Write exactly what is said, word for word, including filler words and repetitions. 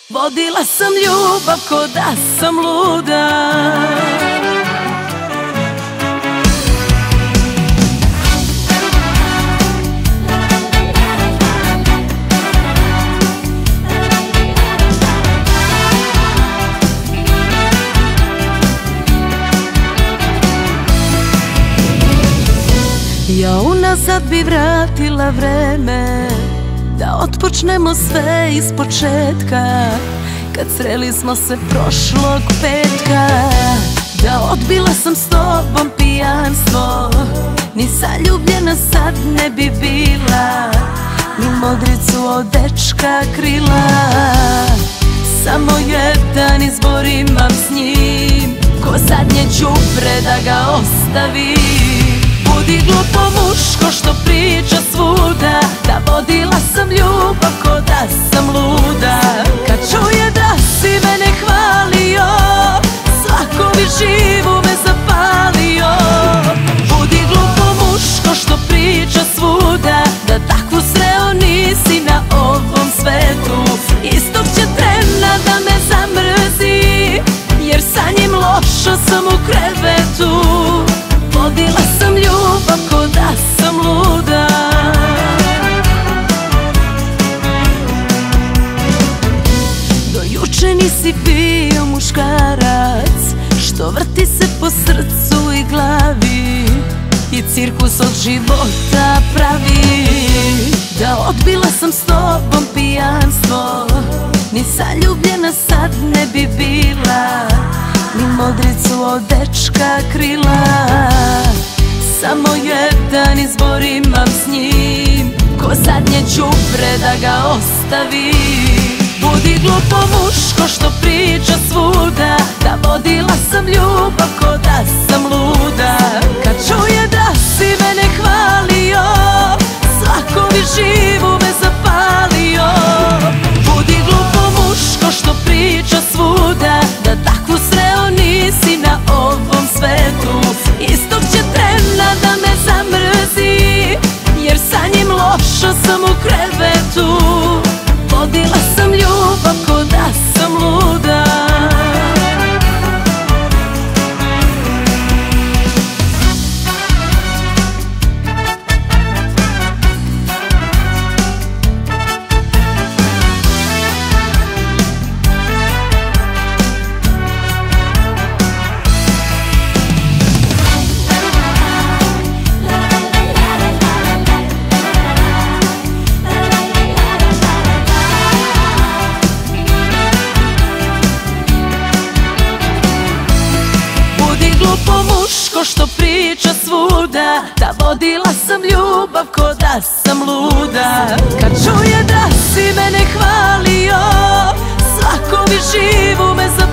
Vodila sam ljubav ko da sam luda. Ja unazad bi vratila vreme, da otpočnemo sve iz početka, kad sreli smo se prošlog petka. Da odbila sam s tobom pijanstvo, ni zaljubljena sad ne bi bila, ni modricu od dečka krila. Samo jedan izbor imam s njim, ko zadnje đubre da ga ostavim. Budi glupo muško što priča svuda, da vodila sam ljubav ko da sam luda. Kad čuje da si mene hvalio, svako bi živu me zapalio. Budi glupo muško što priča svuda, da takvu sreo nisi na ovom svetu. Istog će trena da me zamrzi, jer sa njim loša sam u krevetu. Vodila sam ljubav ko da sam luda. Do juče nisi bio muškarac, što vrti se po srcu i glavi i cirkus od života pravi. Da odbila sam s tobom pijanstvo, ni zaljubljena sad ne bi bila, ni modricu od dečka krila. Samo jedan izbor imam s njim, ko zadnje đubre da ga ostavim. Budi glupo muško što priča svuda, da vodila sam ljubav ko da sam luda. Kad čuje da si mene hvalio, svako bi živu me zapalio. Budi glupo muško što priča svuda, da takvu sreo nisi na ovom svetu. Istog će trena da me zamrzi, jer sa njim loša sam u krevetu. Vodila sam ljubav ko da sam luda. Glupo muško što priča svuda, da vodila sam ljubav ko da sam luda. Kad čuje da si mene hvalio, svako bi živu me zapalio.